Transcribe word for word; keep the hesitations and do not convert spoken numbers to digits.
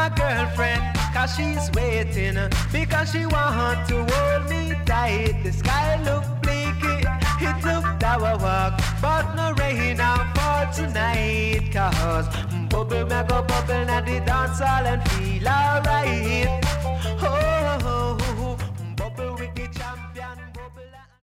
my girlfriend, cause she's waiting, because she want to hold me tight. The sky look bleaky, it look dour walk, but no rain out for tonight. Cause bubble me go bubble na the dance hall and feel alright. Oh, oh, oh.